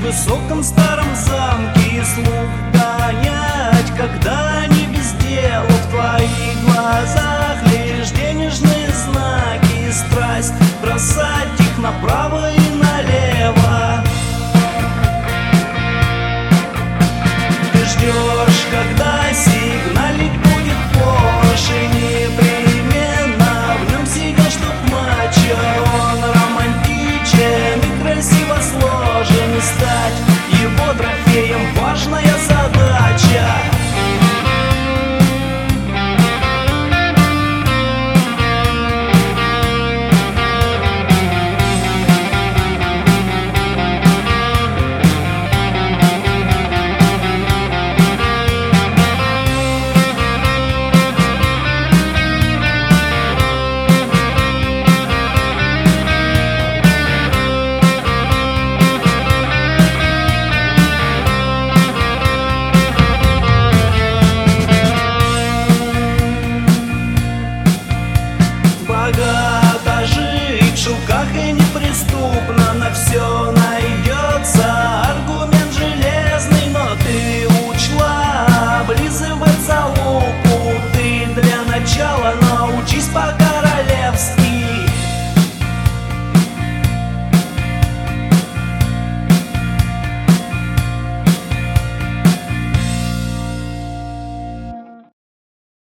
высоком старом замке и слух гонять, когда они без дела. В твоих глазах лишь денежные знаки и страсть бросать их направо и налево. Ты ждешь, когда сигналить будет Порш, и непременно в нем сидел штаб-мачо. Он романтичен и красиво сложен, и стать его трофеем важная задача. Богато жить в шелках и неприступно, на все